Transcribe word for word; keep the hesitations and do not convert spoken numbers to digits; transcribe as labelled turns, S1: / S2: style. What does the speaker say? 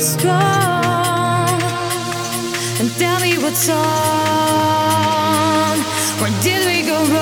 S1: strong and tell me what's wrong. Where did we go wrong?